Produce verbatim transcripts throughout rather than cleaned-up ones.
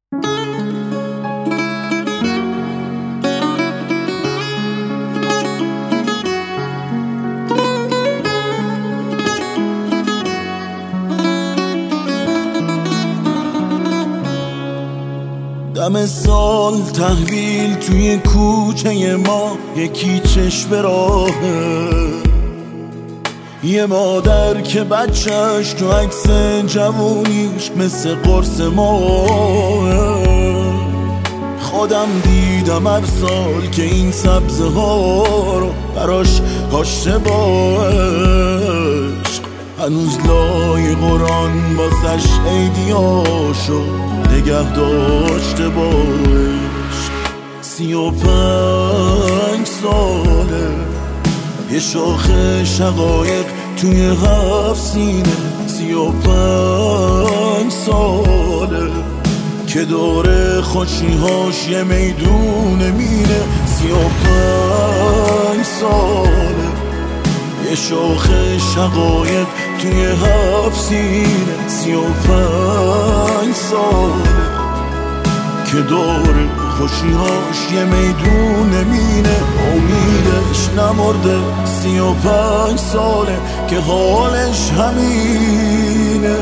دم سال تحویل توی کوچه ما یکی چشم راهه، یه مادر که بچهش تو عکس جوونیش مثل قرص ماه. خودم دیدم هر سال که این سبزه ها رو براش کاشته با عشق، هنوز لای قرآن واسش عیدیاشو نگه داشته با عشق. سی و پنج ساله یه شاخه شقایق توی هفت سینه، سی و پنج ساله که داره خوشیهاش یه میدون مینه. سی و پنج ساله یه شاخه شقایق توی هفت سینه، سی و پنج ساله که داره خوشیهاش یه میدون مینه. امیدش نمرده، سی و پنج ساله که حالش همینه.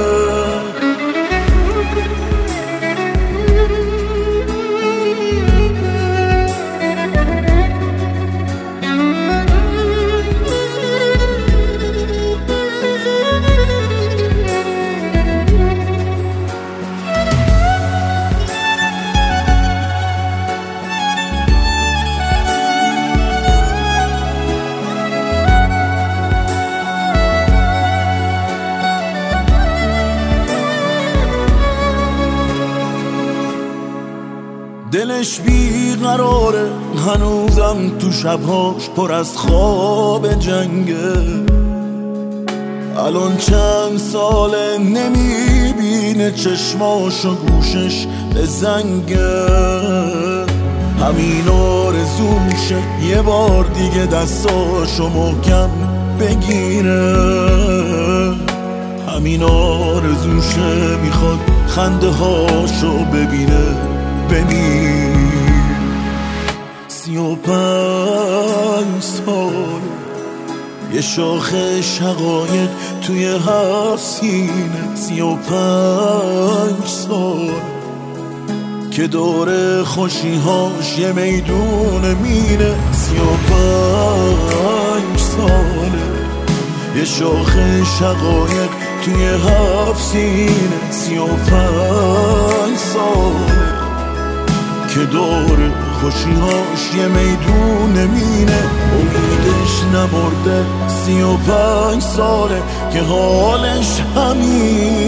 دلش بیقراره هنوزم تو شبهاش پر از خواب جنگه. الان چند ساله نمیبینه چشماش و گوشش به زنگه. همین آرزو میشه یه بار دیگه دستاشو محکم بگیره. همین آرزوشه میخواد خنده هاشو ببینه ببین. سی و پنج سال یه شاخه شقایق توی هفت سینه، سی و پنج سال که داره خوشیهاش یه میدون مینه. سی و پنج ساله یه شاخه شقایق توی هفت سینه، سی و پنج ساله که داره خوشیهاش یه میدون مینه. امیدش نمرده، سی و پنج ساله که حالش همین.